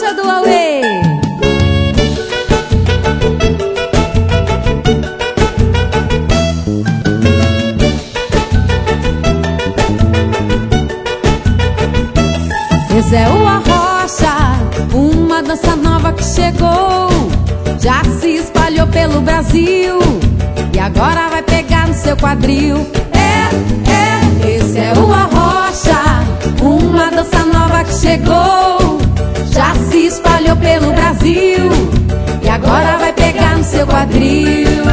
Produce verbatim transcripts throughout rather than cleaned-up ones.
rocha do Auê. Esse é o Arrocha, uma dança nova que chegou, já se espalhou pelo Brasil e agora vai pegar no seu quadril. É, é, esse é o Arrocha, uma dança nova que chegou, já se espalhou pelo Brasil e agora vai pegar no seu quadril.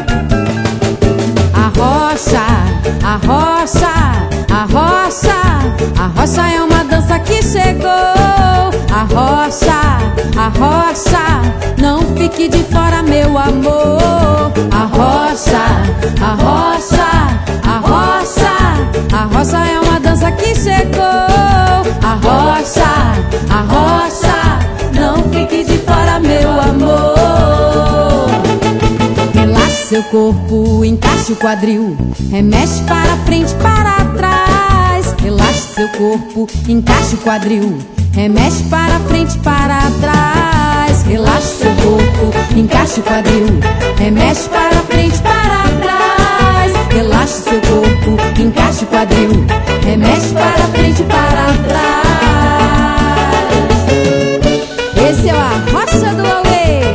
Arrocha, arrocha, arrocha, arrocha é uma dança que chegou. Arrocha, arrocha, não fique de fora, meu amor. Arrocha, arrocha, arrocha, arrocha é uma dança que chegou. Arrocha, arrocha, não fique de fora, meu amor. Relaxe seu corpo, encaixe o quadril, remexe para frente, para trás. Relaxe seu corpo, encaixe o quadril, remexe para frente, para trás. Relaxe seu corpo, encaixe o quadril, remexe para frente, para trás. Relaxe seu corpo, encaixe o quadril, remexe para frente, para trás. Esse é o Arrocha do Auê.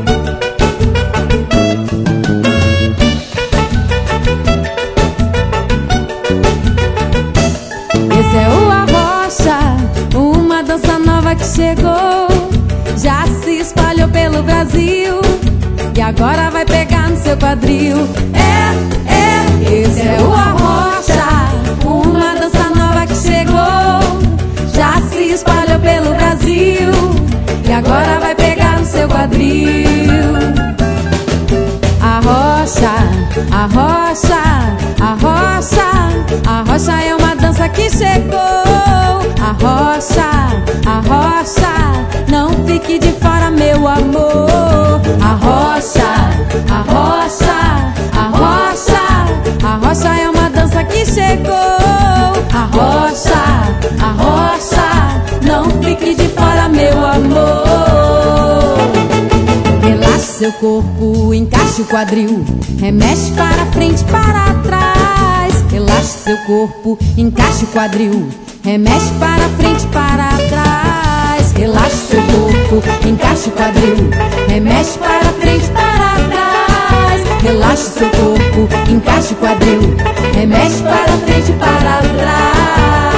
Esse é o Arrocha, uma dança nova que chegou, já se espalhou pelo Brasil e agora vai pegar no seu quadril. É, é, esse é o Arrocha, uma dança nova que chegou, já se espalhou pelo Brasil e agora vai pegar no seu quadril. Arrocha, arrocha, arrocha, arrocha é uma dança que chegou. Arrocha, arrocha, não fique de fora, meu amor. Arrocha, arrocha, arrocha, arrocha é uma dança que chegou. Arrocha, arrocha, não fique de fora, meu amor. Relaxe seu corpo, encaixe o quadril, remexe para frente, para trás. Relaxe seu corpo, encaixe o quadril, remexe para frente, para trás. Relaxe seu corpo, encaixe o quadril, remexe para frente, para trás. Relaxe seu corpo, encaixe o quadril, remexe para frente, para trás.